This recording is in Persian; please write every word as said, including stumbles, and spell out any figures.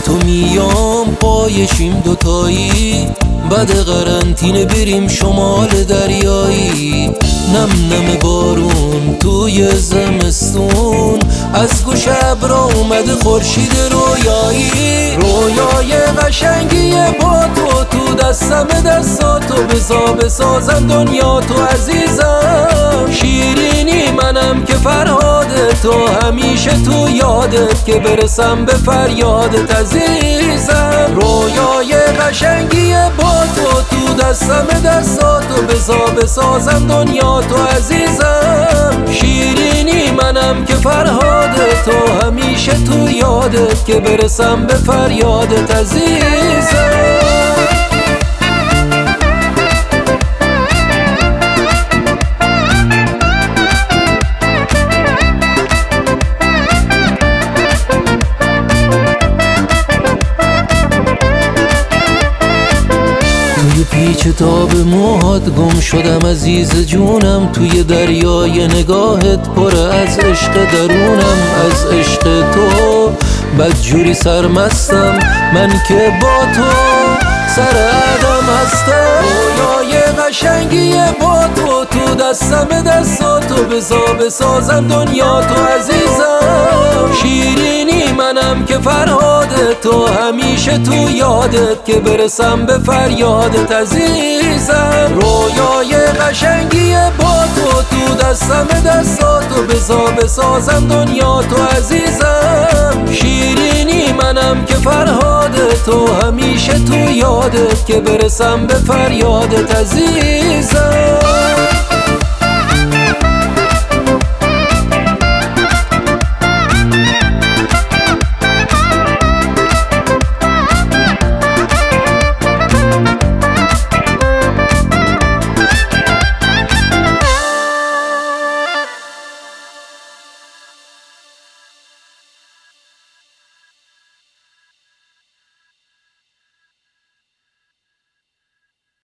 تو میام پایشیم دوتایی، بعد قرنطینه بریم شمال دریایی. نم نم بارون توی زمستون، از گوش ابرا اومده خورشید رویایی. رویای قشنگی با تو تو دستم، دستاتو بزا بسازم دنیا تو عزیزم. شیرینی منم که فرهاد تو، همیشه تو یادت که برسم به فریادت عزیزم. رویای قشنگی با تو تو دستم، دستاتو بزا بسازم دنیا تو عزیزم. شیرینی منم که فرهاد تو، همیشه تو یادت که برسم به فریادت عزیزم. توی پیچ تاب موهات گم شدم عزیز جونم، توی دریای نگاهت پر از عشق درونم. از عشق تو بدجوری سرمستم، من که با تو سر عدم هستم. رویای قشنگی با تو تو دستم، دستاتو بزا بسازم دنیا تو عزیزم. شیرینی منم که فرهاد تو، همیشه تو یادت که برسم به فریادت عزیزم. رویای قشنگی با تو تو دستم، دستاتو بزا بسازم دنیا تو عزیزم. شیرینی منم که فرهاد تو، همیشه تو یادت که برسم به فریادت عزیزم.